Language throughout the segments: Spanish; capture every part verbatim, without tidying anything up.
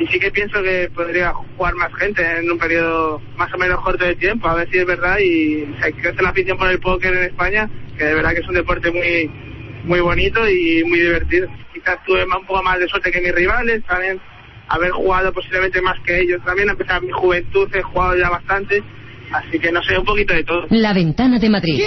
y sí que pienso que podría jugar más gente en un periodo más o menos corto de tiempo, a ver si es verdad y se crece la afición por el póker en España, que de verdad que es un deporte muy muy bonito y muy divertido. Quizás tuve un poco más de suerte que mis rivales, también haber jugado posiblemente más que ellos también, a pesar de mi juventud he jugado ya bastante, así que no sé, un poquito de todo. La Ventana de Madrid.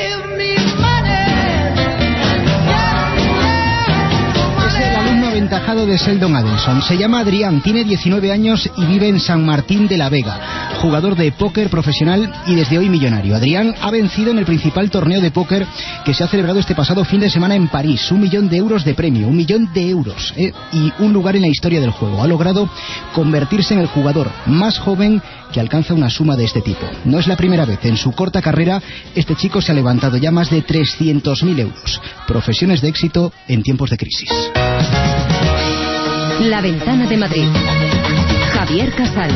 Aventajado de Sheldon Adelson. Se llama Adrián, tiene diecinueve años y vive en San Martín de la Vega. Jugador de póker profesional y desde hoy millonario. Adrián ha vencido en el principal torneo de póker que se ha celebrado este pasado fin de semana en París. Un millón de euros de premio, un millón de euros ¿eh? y un lugar en la historia del juego. Ha logrado convertirse en el jugador más joven que alcanza una suma de este tipo. No es la primera vez. En su corta carrera, este chico se ha levantado ya más de trescientos mil euros. Profesiones de éxito en tiempos de crisis. La Ventana de Madrid. Javier Casal.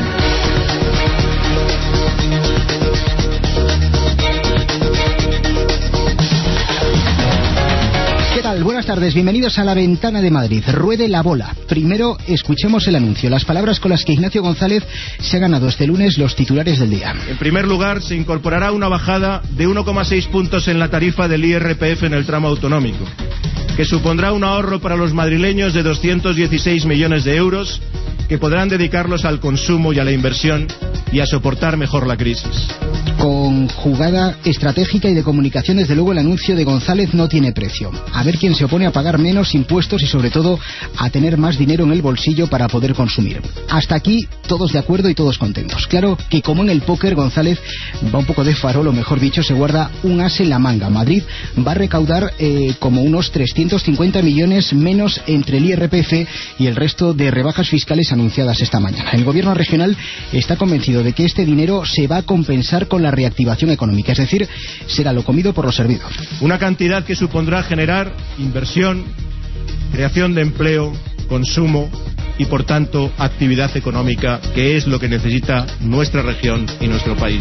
¿Qué tal? Buenas tardes, bienvenidos a La Ventana de Madrid. Ruede la bola. Primero, escuchemos el anuncio, las palabras con las que Ignacio González se ha ganado este lunes los titulares del día. En primer lugar, se incorporará una bajada de uno coma seis puntos en la tarifa del I R P F en el tramo autonómico, que supondrá un ahorro para los madrileños de doscientos dieciséis millones de euros, que podrán dedicarlos al consumo y a la inversión y a soportar mejor la crisis. Con jugada estratégica y de comunicación, desde luego el anuncio de González no tiene precio. A ver quién se opone a pagar menos impuestos y sobre todo a tener más dinero en el bolsillo para poder consumir. Hasta aquí todos de acuerdo y todos contentos. Claro que como en el póker, González va un poco de farol, o mejor dicho, se guarda un as en la manga. Madrid va a recaudar eh, como unos trescientos cincuenta millones menos entre el I R P F y el resto de rebajas fiscales anunciadas esta mañana. El gobierno regional está convencido de que este dinero se va a compensar con la reactivación económica, es decir, será lo comido por lo servido. Una cantidad que supondrá generar inversión, creación de empleo, consumo y, por tanto, actividad económica, que es lo que necesita nuestra región y nuestro país.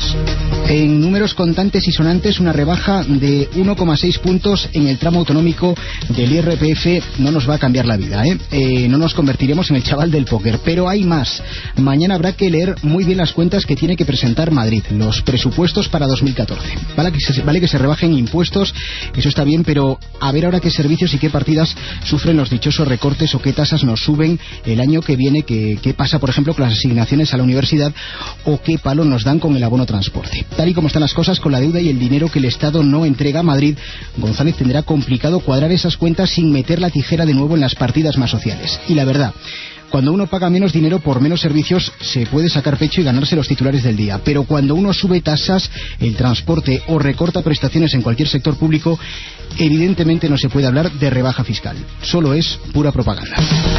En números contantes y sonantes, una rebaja de uno coma seis puntos en el tramo autonómico del I R P F no nos va a cambiar la vida, ¿eh? Eh, no nos convertiremos en el chaval del póker, pero hay más. Mañana habrá que leer muy bien las cuentas que tiene que presentar Madrid, los presupuestos para dos mil catorce. Vale que se, vale que se rebajen impuestos, eso está bien, pero a ver ahora qué servicios y qué partidas sufren los dichosos recortes o qué tasas nos suben el año que viene, que, que pasa por ejemplo con las asignaciones a la universidad o qué palo nos dan con el abono transporte. Tal y como están las cosas con la deuda y el dinero que el Estado no entrega a Madrid, González tendrá complicado cuadrar esas cuentas sin meter la tijera de nuevo en las partidas más sociales. Y la verdad, cuando uno paga menos dinero por menos servicios se puede sacar pecho y ganarse los titulares del día, pero cuando uno sube tasas, el transporte o recorta prestaciones en cualquier sector público, evidentemente no se puede hablar de rebaja fiscal, solo es pura propaganda.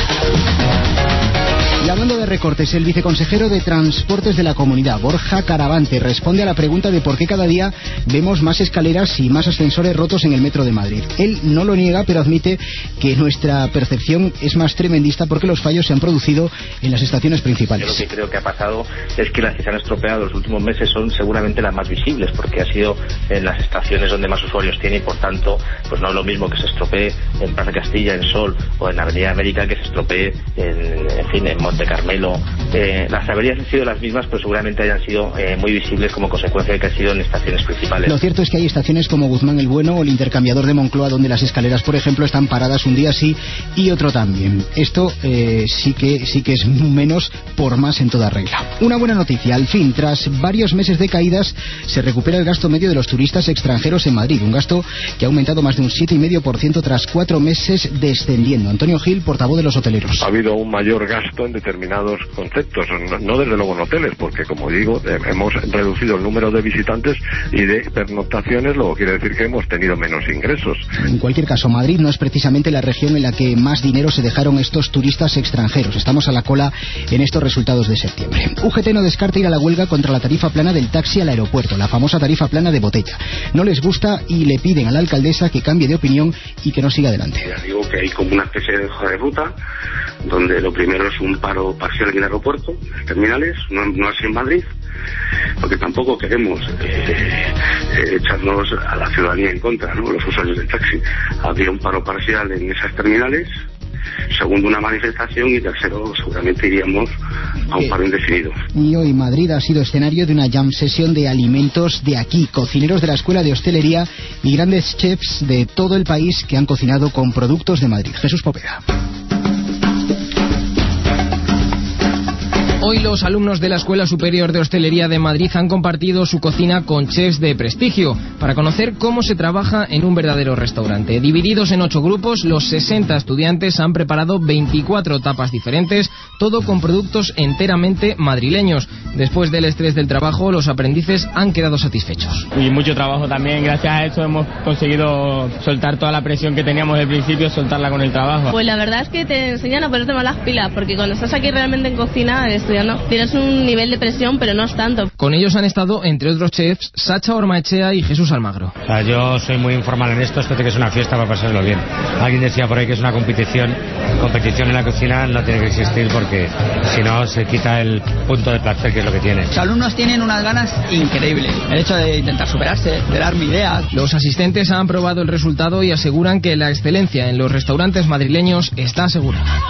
Y hablando de recortes, el viceconsejero de Transportes de la Comunidad, Borja Caravante, responde a la pregunta de por qué cada día vemos más escaleras y más ascensores rotos en el metro de Madrid. Él no lo niega, pero admite que nuestra percepción es más tremendista porque los fallos se han producido en las estaciones principales. Yo lo que creo que ha pasado es que las que se han estropeado los últimos meses son seguramente las más visibles, porque ha sido en las estaciones donde más usuarios tiene y por tanto pues no es lo mismo que se estropee en Plaza Castilla, en Sol o en Avenida América que se estropee en, en fin, en Monte Carmelo. Eh, las averías han sido las mismas, pero seguramente hayan sido eh, muy visibles como consecuencia de que han sido en estaciones principales. Lo cierto es que hay estaciones como Guzmán el Bueno o el intercambiador de Moncloa, donde las escaleras, por ejemplo, están paradas un día sí y otro también. Esto eh, sí que sí que es menos por más en toda regla. Una buena noticia, al fin, tras varios meses de caídas, se recupera el gasto medio de los turistas extranjeros en Madrid, un gasto que ha aumentado más de un siete coma cinco por ciento tras cuatro meses descendiendo. Antonio Gil, portavoz de los hoteleros. Ha habido un mayor gasto en determinados conceptos, no, no desde luego en hoteles, porque como digo, eh, hemos reducido el número de visitantes y de pernoctaciones, luego quiere decir que hemos tenido menos ingresos. En cualquier caso, Madrid no es precisamente la región en la que más dinero se dejaron estos turistas extranjeros. Estamos a la cola en estos resultados de septiembre. U G T no descarta ir a la huelga contra la tarifa plana del taxi al aeropuerto, la famosa tarifa plana de botella. No les gusta y le piden a la alcaldesa que cambie de opinión y que no siga adelante. Ya digo que hay como una especie de hoja de ruta, donde lo primero es un paro parcial en el aeropuerto, en terminales, no, no así en Madrid, porque tampoco queremos eh, eh, echarnos a la ciudadanía en contra, ¿no? Los usuarios del taxi. Habría un paro parcial en esas terminales, segundo una manifestación y tercero seguramente iríamos a un paro indefinido. Y hoy Madrid ha sido escenario de una jam sesión de alimentos de aquí, cocineros de la Escuela de Hostelería y grandes chefs de todo el país que han cocinado con productos de Madrid. Jesús Popeda. Hoy los alumnos de la Escuela Superior de Hostelería de Madrid han compartido su cocina con chefs de prestigio para conocer cómo se trabaja en un verdadero restaurante. Divididos en ocho grupos, los sesenta estudiantes han preparado veinticuatro tapas diferentes, todo con productos enteramente madrileños. Después del estrés del trabajo, los aprendices han quedado satisfechos. Y mucho trabajo también, gracias a eso hemos conseguido soltar toda la presión que teníamos del principio, soltarla con el trabajo. Pues la verdad es que te enseñan a ponerte más las pilas, porque cuando estás aquí realmente en cocina, estudiando, tienes un nivel de presión, pero no es tanto. Con ellos han estado, entre otros chefs, Sacha Ormaechea y Jesús Almagro. O sea, yo soy muy informal en esto, esto tiene que ser una fiesta para pasarlo bien. Alguien decía por ahí que es una competición, competición en la cocina no tiene que existir porque si no se quita el punto de placer que es lo que tiene. Los alumnos tienen unas ganas increíbles, el hecho de intentar superarse, de darme ideas. Los asistentes han probado el resultado y aseguran que la excelencia en los restaurantes madrileños está asegurada.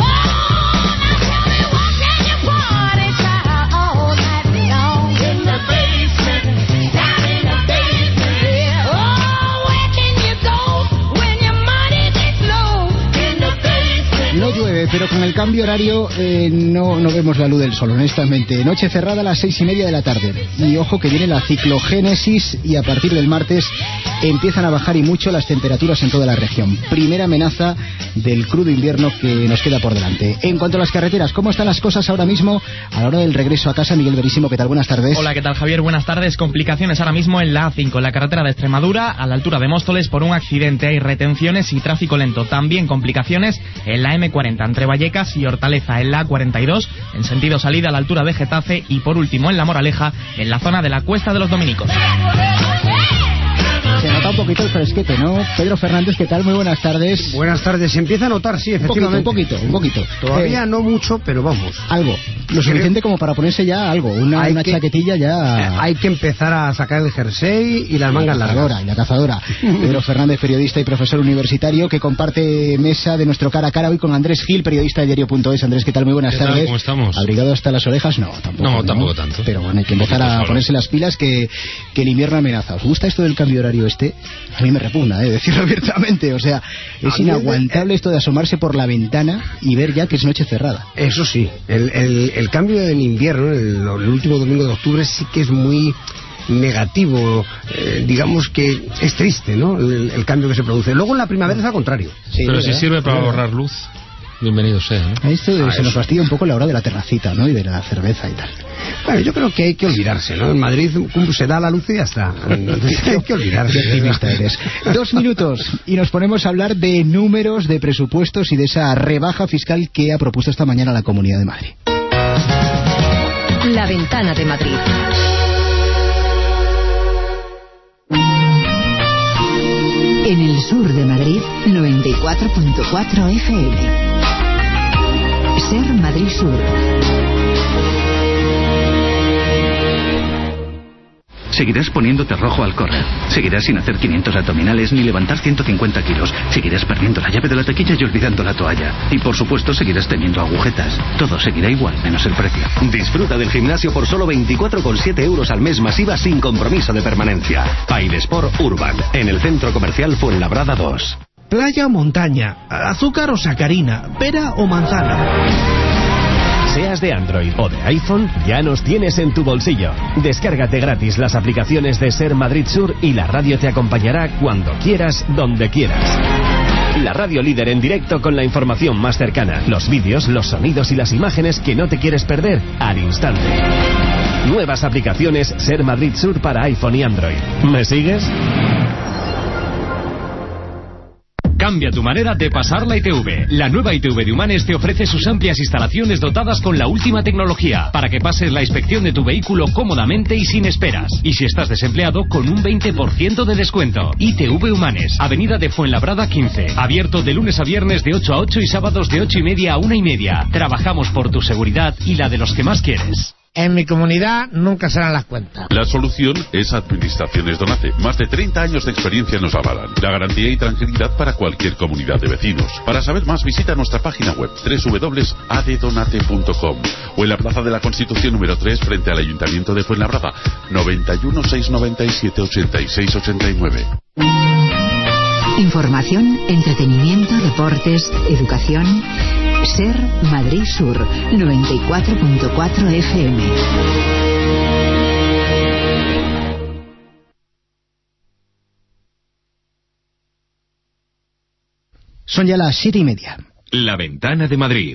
No llueve, pero con el cambio horario eh, no, no vemos la luz del sol, honestamente. Noche cerrada a las seis y media de la tarde. Y ojo que viene la ciclogénesis y a partir del martes empiezan a bajar y mucho las temperaturas en toda la región. Primera amenaza del crudo invierno que nos queda por delante. En cuanto a las carreteras, ¿cómo están las cosas ahora mismo a la hora del regreso a casa? Miguel Verísimo, ¿qué tal? Buenas tardes. Hola, ¿qué tal, Javier? Buenas tardes. Complicaciones ahora mismo en la A cinco, en la carretera de Extremadura, a la altura de Móstoles, por un accidente. Hay retenciones y tráfico lento. También complicaciones en la eme cuarenta, entre Vallecas y Hortaleza, en la A cuarenta y dos, en sentido salida a la altura de Getafe, y por último en La Moraleja, en la zona de la Cuesta de los Dominicos. Se nota un poquito el fresquete, ¿no? Pedro Fernández, ¿qué tal? Muy buenas tardes. Buenas tardes. Se empieza a notar, sí, efectivamente. Un poquito, un poquito. Un poquito. Todavía eh, no mucho, pero vamos. Algo. Lo suficiente como para ponerse ya algo. Una, una que, chaquetilla ya... Hay que empezar a sacar el jersey y las mangas largas. Y la cazadora. Pedro Fernández, periodista y profesor universitario, que comparte mesa de nuestro cara a cara hoy con Andrés Gil, periodista de diario punto es. Andrés, ¿qué tal? Muy buenas ¿Qué tardes. tal? ¿Cómo estamos? ¿Abrigado hasta las orejas? No, tampoco. No, ¿no? tampoco tanto. Pero bueno, hay que empezar a ponerse las pilas que, que el invierno amenaza. ¿Os gusta esto del cambio horario este? A mí me repugna, eh, decirlo abiertamente. O sea, es inaguantable esto de asomarse por la ventana y ver ya que es noche cerrada. Eso sí, el, el, el cambio en invierno, el, el último domingo de octubre, sí que es muy negativo, eh, digamos que es triste, ¿no? El, el cambio que se produce. Luego en la primavera es al contrario. Sí, pero si sirve para ahorrar luz, bienvenido sea, ¿no? Esto Ah, se eso. nos fastidia un poco la hora de la terracita, ¿no? Y de la cerveza y tal. Bueno, yo creo que hay que olvidarse, ¿no? En Madrid se da la luz y ya está. Hay que olvidarse. Qué optimista eres. Dos minutos y nos ponemos a hablar de números, de presupuestos y de esa rebaja fiscal que ha propuesto esta mañana la Comunidad de Madrid. La Ventana de Madrid. En el sur de Madrid, noventa y cuatro punto cuatro F M. Ser Madrid Sur. Seguirás poniéndote rojo al correr. Seguirás sin hacer quinientos abdominales ni levantar ciento cincuenta kilos. Seguirás perdiendo la llave de la taquilla y olvidando la toalla. Y por supuesto seguirás teniendo agujetas. Todo seguirá igual, menos el precio. Disfruta del gimnasio por solo veinticuatro coma siete euros al mes masiva sin compromiso de permanencia. Paidesport Urban, en el Centro Comercial Fuenlabrada dos. Playa o montaña, azúcar o sacarina, pera o manzana. Seas de Android o de iPhone, ya nos tienes en tu bolsillo. Descárgate gratis las aplicaciones de Ser Madrid Sur y la radio te acompañará cuando quieras, donde quieras. La radio líder en directo con la información más cercana, los vídeos, los sonidos y las imágenes que no te quieres perder al instante. Nuevas aplicaciones Ser Madrid Sur para iPhone y Android. ¿Me sigues? Cambia tu manera de pasar la I T V. La nueva I T V de Humanes te ofrece sus amplias instalaciones dotadas con la última tecnología para que pases la inspección de tu vehículo cómodamente y sin esperas. Y si estás desempleado, con un veinte por ciento de descuento. I T V Humanes, Avenida de Fuenlabrada quince. Abierto de lunes a viernes de ocho a ocho y sábados de ocho y media a una y media. Trabajamos por tu seguridad y la de los que más quieres. En mi comunidad nunca serán las cuentas. La solución es Administraciones Donace. Más de treinta años de experiencia nos avalan. La garantía y tranquilidad para cualquier comunidad de vecinos. Para saber más, visita nuestra página web doble u doble u doble u punto a d donate punto com o en la Plaza de la Constitución número tres frente al Ayuntamiento de Fuenlabrada, noventa y uno, seiscientos noventa y siete, ochenta y seis ochenta y nueve. Información, entretenimiento, deportes, educación. Ser Madrid Sur, noventa y cuatro punto cuatro F M. Son ya las siete y media. La Ventana de Madrid.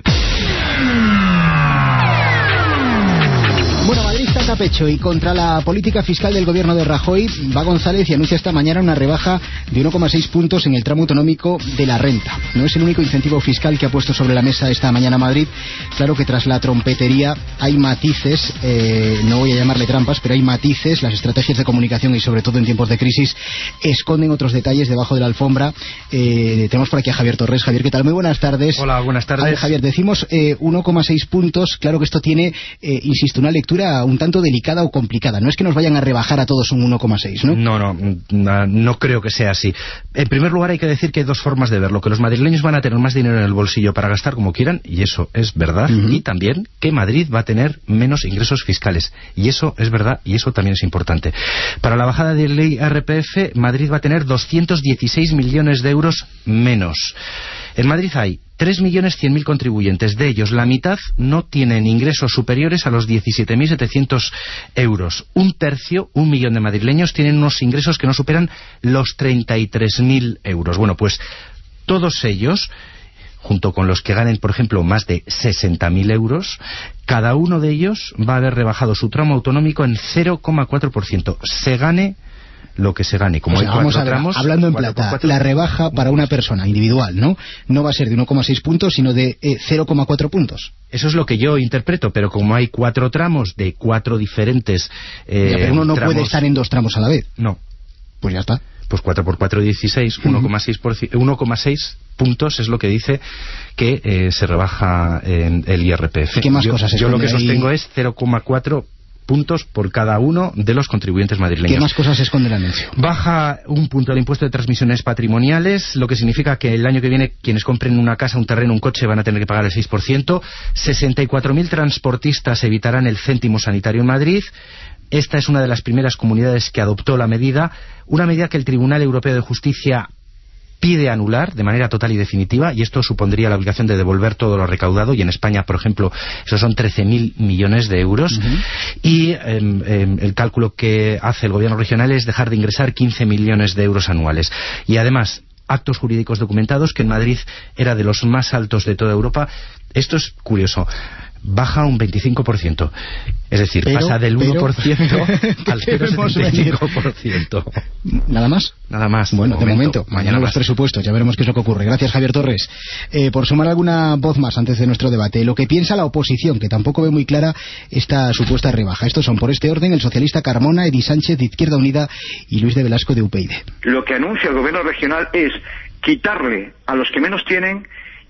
Bueno, Madrid saca pecho y contra la política fiscal del gobierno de Rajoy va González y anuncia esta mañana una rebaja de uno coma seis puntos en el tramo autonómico de la renta. No es el único incentivo fiscal que ha puesto sobre la mesa esta mañana Madrid. Claro que tras la trompetería hay matices, eh, no voy a llamarle trampas, pero hay matices. Las estrategias de comunicación y sobre todo en tiempos de crisis esconden otros detalles debajo de la alfombra. Eh, tenemos por aquí a Javier Torres. Javier, ¿qué tal? Muy buenas tardes. Hola, buenas tardes. A ver, Javier, decimos eh, uno coma seis puntos. Claro que esto tiene, eh, insisto, una lectura un tanto delicada o complicada. No es que nos vayan a rebajar a todos un uno coma seis, ¿no? No, no, no creo que sea así. En primer lugar hay que decir que hay dos formas de verlo, que los madrileños van a tener más dinero en el bolsillo para gastar como quieran, y eso es verdad, uh-huh. Y también que Madrid va a tener menos ingresos fiscales, y eso es verdad, y eso también es importante. Para la bajada del I R P F, Madrid va a tener doscientos dieciséis millones de euros menos. En Madrid hay tres millones cien mil contribuyentes. De ellos, la mitad no tienen ingresos superiores a los diecisiete mil setecientos euros. Un tercio, un millón de madrileños, tienen unos ingresos que no superan los treinta y tres mil euros. Bueno, pues todos ellos, junto con los que ganen, por ejemplo, más de sesenta mil euros, cada uno de ellos va a haber rebajado su tramo autonómico en cero coma cuatro por ciento. Se gane lo que se gane. Como o sea, hay vamos a ver, tramos, hablando en plata, cuatro, la rebaja para una persona individual, ¿no? No va a ser de uno coma seis puntos, sino de eh, cero coma cuatro puntos. Eso es lo que yo interpreto, pero como hay cuatro tramos de cuatro diferentes eh, ya, pero uno no tramos, puede estar en dos tramos a la vez. No. Pues ya está. Pues cuatro por cuatro, dieciséis, uno coma seis uno coma seis puntos es lo que dice que eh, se rebaja en el I R P F. ¿Qué más yo, cosas yo lo que ahí? sostengo es cero coma cuatro puntos por cada uno de los contribuyentes madrileños. ¿Qué más cosas se esconde el anuncio? Baja un punto el impuesto de transmisiones patrimoniales, lo que significa que el año que viene quienes compren una casa, un terreno, un coche van a tener que pagar el seis por ciento. sesenta y cuatro mil transportistas evitarán el céntimo sanitario en Madrid. Esta es una de las primeras comunidades que adoptó la medida, una medida que el Tribunal Europeo de Justicia pide anular de manera total y definitiva, y esto supondría la obligación de devolver todo lo recaudado, y en España, por ejemplo, esos son trece mil millones de euros, uh-huh. y eh, eh, el cálculo que hace el gobierno regional es dejar de ingresar quince millones de euros anuales. Y además, actos jurídicos documentados, que en Madrid era de los más altos de toda Europa. Esto es curioso. Baja un veinticinco por ciento. Es decir, pero, pasa del uno por ciento al cero coma setenta y cinco por ciento. ¿Nada más? Nada más. Bueno, de momento. momento mañana los más. presupuestos. Ya veremos qué es lo que ocurre. Gracias, Javier Torres. Eh, por sumar alguna voz más antes de nuestro debate. Lo que piensa la oposición, que tampoco ve muy clara esta supuesta rebaja. Estos son, por este orden, el socialista Carmona, Edi Sánchez de Izquierda Unida y Luis de Velasco de U P y D. Lo que anuncia el gobierno regional es quitarle a los que menos tienen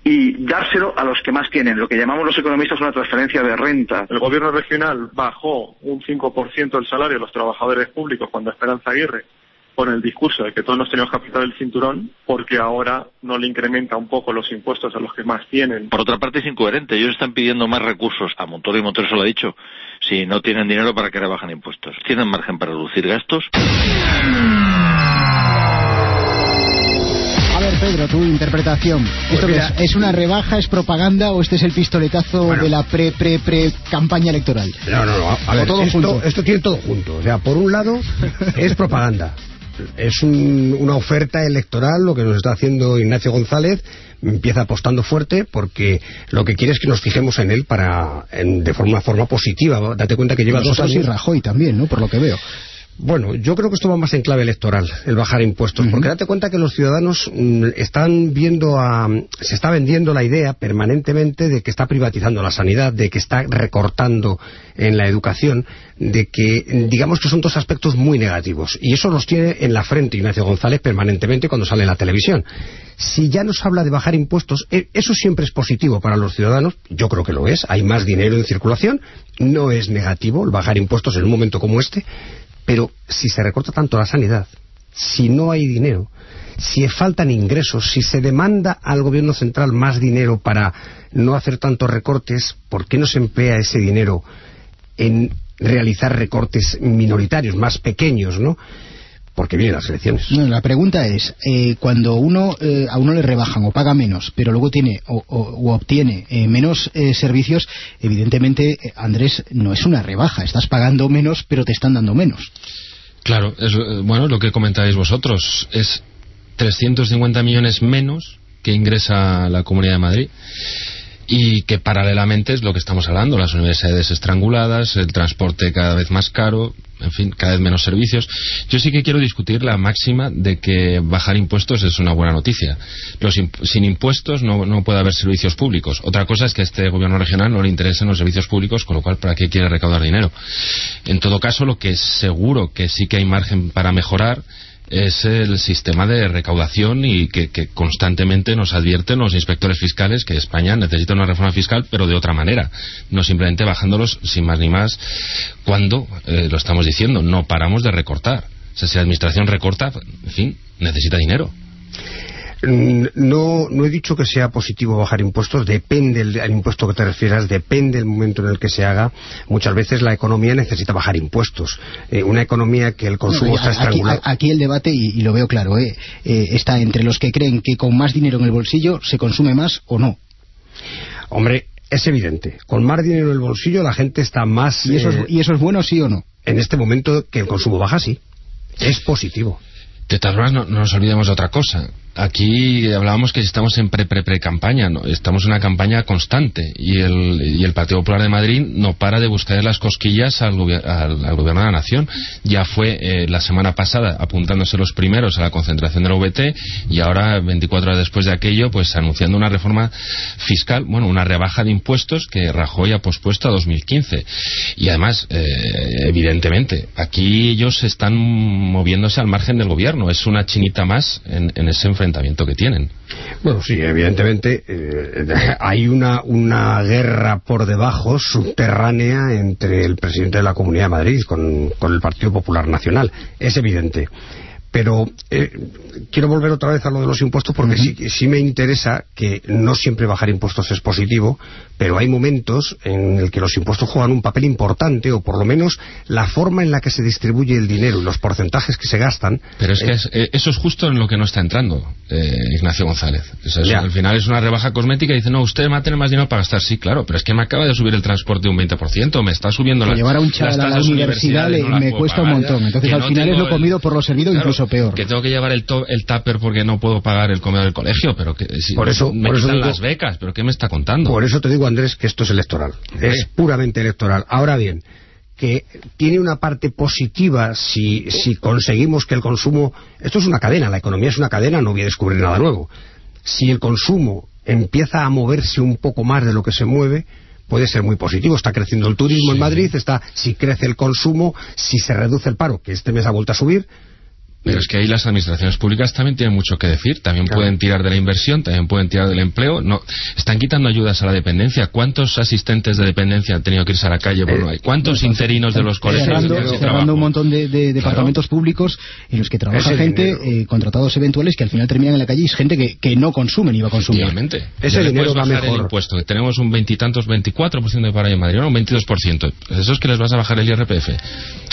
y dárselo a los que más tienen, lo que llamamos los economistas una transferencia de renta. El gobierno regional bajó un cinco por ciento el salario de los trabajadores públicos cuando Esperanza Aguirre, con el discurso de que todos nos tenemos que apretar el cinturón, porque ahora no le incrementa un poco los impuestos a los que más tienen. Por otra parte es incoherente, ellos están pidiendo más recursos a Montoro, y Montoro se lo ha dicho, si no tienen dinero, ¿para qué rebajan impuestos? ¿Tienen margen para reducir gastos? A ver, Pedro, tu interpretación. ¿Esto pues es? ¿Es una rebaja, es propaganda o este es el pistoletazo bueno, de la pre-pre-pre-campaña electoral? No, no, no. A ver, todo esto, junto. esto tiene todo junto. O sea, por un lado, es propaganda. Es un, una oferta electoral, lo que nos está haciendo Ignacio González. Empieza apostando fuerte porque lo que quiere es que nos fijemos en él para en, de forma, forma positiva. Date cuenta que lleva dos años. Y Rajoy también, ¿no? Por lo que veo. Bueno, yo creo que esto va más en clave electoral, el bajar impuestos, uh-huh. porque date cuenta que los ciudadanos mm, están viendo a... se está vendiendo la idea permanentemente de que está privatizando la sanidad, de que está recortando en la educación, de que, digamos que son dos aspectos muy negativos, y eso los tiene en la frente Ignacio González permanentemente cuando sale en la televisión. Si ya nos habla de bajar impuestos, eso siempre es positivo para los ciudadanos, yo creo que lo es, hay más dinero en circulación, no es negativo el bajar impuestos en un momento como este. Pero si se recorta tanto la sanidad, si no hay dinero, si faltan ingresos, si se demanda al gobierno central más dinero para no hacer tantos recortes, ¿por qué no se emplea ese dinero en realizar recortes minoritarios, más pequeños, ¿no? Porque vienen las elecciones. No, la pregunta es, eh, cuando uno eh, a uno le rebajan o paga menos, pero luego tiene o, o, o obtiene eh, menos eh, servicios, evidentemente, eh, Andrés, no es una rebaja, estás pagando menos, pero te están dando menos. Claro, es, bueno, lo que comentáis vosotros, es trescientos cincuenta millones menos que ingresa la Comunidad de Madrid. Y que paralelamente es lo que estamos hablando, las universidades estranguladas, el transporte cada vez más caro, en fin, cada vez menos servicios. Yo sí que quiero discutir la máxima de que bajar impuestos es una buena noticia. Los imp- sin impuestos no, no puede haber servicios públicos. Otra cosa es que a este gobierno regional no le interesen los servicios públicos, con lo cual, ¿para qué quiere recaudar dinero? En todo caso, lo que es seguro que sí que hay margen para mejorar es el sistema de recaudación, y que, que constantemente nos advierten los inspectores fiscales que España necesita una reforma fiscal, pero de otra manera, no simplemente bajándolos sin más ni más, cuando, eh, lo estamos diciendo, no paramos de recortar. O sea, si la administración recorta, en fin, necesita dinero. No, no he dicho que sea positivo bajar impuestos, depende del impuesto que te refieras, depende del momento en el que se haga. Muchas veces la economía necesita bajar impuestos. Eh, una economía que el consumo no, está aquí, estrangulado. Aquí el debate, y, y lo veo claro, eh, eh, está entre los que creen que con más dinero en el bolsillo se consume más o no. Hombre, es evidente, con más dinero en el bolsillo la gente está más... ¿Y eso, eh, es, ¿y eso es bueno, sí o no? En este momento que el consumo baja, sí. Es positivo. De todas formas, no, no nos olvidemos de otra cosa. Aquí hablábamos que estamos en pre-pre-pre-campaña, ¿no? Estamos en una campaña constante, y el, y el Partido Popular de Madrid no para de buscar las cosquillas al, gobier- al, al gobierno de la nación. Ya fue eh, la semana pasada apuntándose los primeros a la concentración de la V T, y ahora, veinticuatro horas después de aquello, pues anunciando una reforma fiscal, bueno, una rebaja de impuestos que Rajoy ha pospuesto a dos mil quince. Y además, eh, evidentemente, aquí ellos están moviéndose al margen del gobierno. Es una chinita más en, en ese enfrentamiento que tienen. Bueno, sí, evidentemente eh, hay una, una guerra por debajo subterránea entre el presidente de la Comunidad de Madrid con, con el Partido Popular Nacional. Es evidente. Pero eh, quiero volver otra vez a lo de los impuestos, porque uh-huh. sí, sí me interesa que no siempre bajar impuestos es positivo, pero hay momentos en el que los impuestos juegan un papel importante, o por lo menos la forma en la que se distribuye el dinero y los porcentajes que se gastan. Pero es eh, que es, eh, eso es justo en lo que no está entrando eh, Ignacio González. O sea, eso, al final es una rebaja cosmética, y dice, no, usted va a tener más dinero para gastar. Sí, claro, pero es que me acaba de subir el transporte un veinte por ciento, me está subiendo la, llevar a un chaval a la universidad no me cuesta un montón. Ya. Entonces, que al no final es lo comido el... por lo servido, claro, incluso peor. Que tengo que llevar el, to- el tupper porque no puedo pagar el comedor del colegio, pero que si por eso, me por quitan eso digo, las becas, pero ¿qué me está contando? Por eso te digo, Andrés, que esto es electoral. ¿Sí? Es puramente electoral. Ahora bien, que tiene una parte positiva si, si conseguimos que el consumo... Esto es una cadena, la economía es una cadena, no voy a descubrir nada nuevo. Si el consumo empieza a moverse un poco más de lo que se mueve, puede ser muy positivo. Está creciendo el turismo sí. en Madrid, está, si crece el consumo, si se reduce el paro, que este mes ha vuelto a subir. Pero es que ahí las administraciones públicas también tienen mucho que decir, también claro. pueden tirar de la inversión, también pueden tirar del empleo. No, están quitando ayudas a la dependencia. ¿Cuántos asistentes de dependencia han tenido que irse a la calle? Bueno, hay ¿cuántos eh, interinos de los colegios? Cerrando, cerrando un montón de, de departamentos claro. públicos en los que trabaja ese gente, eh, contratados eventuales, que al final terminan en la calle, y es gente que, que no consume ni va a consumir. Efectivamente. Ese ya dinero va bajar mejor. El impuesto, que tenemos un veintitantos, veinticuatro por ciento de paro en Madrid, no, un veintidós por ciento. Eso es que les vas a bajar el I R P F.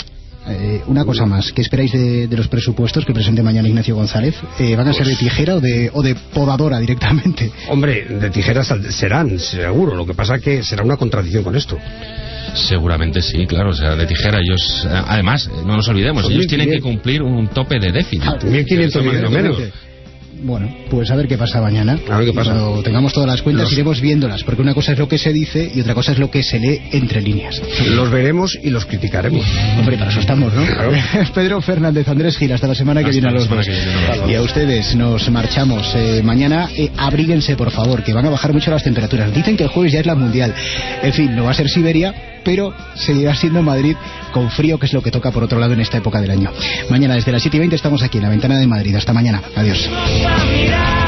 Eh, una cosa más, ¿qué esperáis de, de los presupuestos que presente mañana Ignacio González? Eh, ¿Van a ser de tijera o de, o de podadora directamente? Hombre, de tijeras serán, seguro. Lo que pasa es que será una contradicción con esto. Seguramente sí, claro, o sea, de tijera. Ellos, además, no nos olvidemos, ellos tienen que cumplir un tope de déficit. mil quinientos millones menos. Bueno, pues a ver qué pasa mañana. A ver qué pasa. Cuando tengamos todas las cuentas Los... iremos viéndolas, porque una cosa es lo que se dice y otra cosa es lo que se lee entre líneas. Los veremos y los criticaremos. Hombre, para eso estamos, ¿no? Claro. Pedro Fernández, Andrés Gil, hasta la semana que Hasta viene a la los semana dos. que viene, no. Y a ustedes nos marchamos. Eh, mañana eh, abríguense, por favor, que van a bajar mucho las temperaturas. Dicen que el jueves ya es la mundial. En fin, no va a ser Siberia, pero seguirá siendo Madrid con frío, que es lo que toca por otro lado en esta época del año. Mañana desde las siete y veinte estamos aquí en la Ventana de Madrid. Hasta mañana. Adiós.